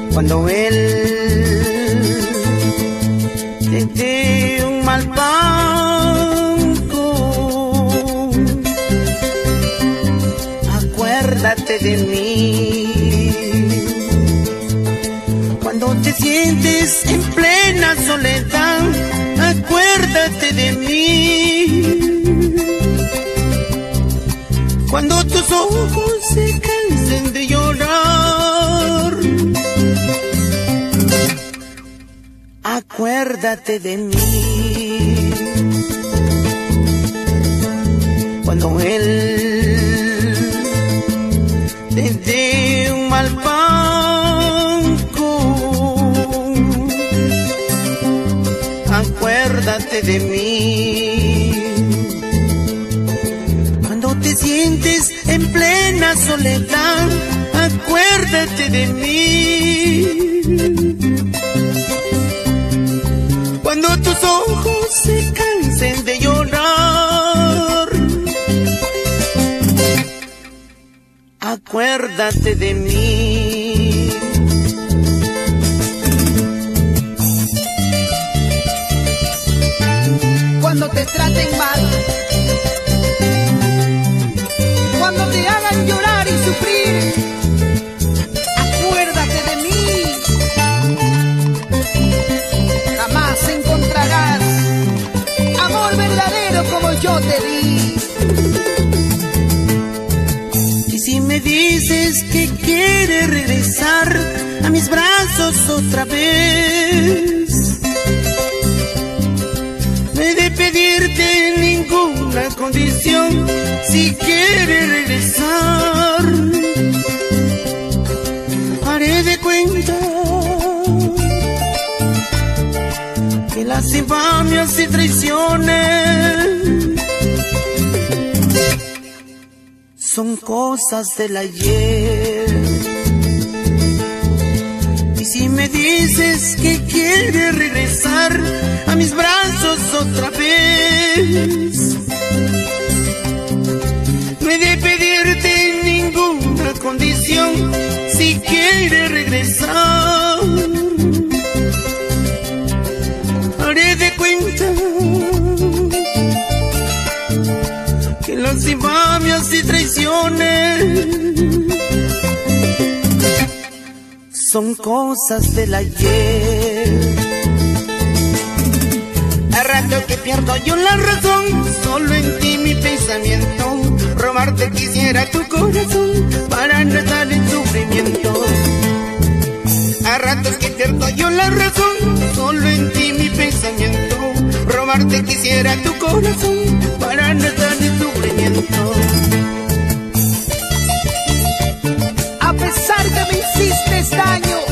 Cuando él te dé un mal banco, acuérdate de mí. Cuando te sientes en plena soledad, acuérdate de mí. Cuando tus ojos se cansen de llorar, acuérdate de mí. Cuando él te dé un mal banco, acuérdate de mí. Cuando te sientes en plena soledad, acuérdate de mí. Cuando tus ojos se cansen de llorar, acuérdate de mí. Cuando te traten mal, cuando te hagan llorar y sufrir, acuérdate de mí. Jamás encontrarás amor verdadero como yo te di. Y si me dices que quieres regresar a mis brazos otra vez, no he de pedirte ninguna condición. Si quieres regresar, haré de cuenta que las infamias y traiciones son cosas del ayer. Y si me dices que quieres regresar a mis brazos otra vez, no he de pedirte ninguna condición. Si quieres regresar, haré de cuenta que las infamias y traiciones son cosas del ayer. A rato que pierdo yo la razón, solo en ti mi pensamiento. Robarte quisiera tu corazón para no estar en sufrimiento. A ratos que pierdo yo la razón, solo en ti mi pensamiento. Robarte quisiera tu corazón para no estar en sufrimiento. A pesar que me hiciste daño,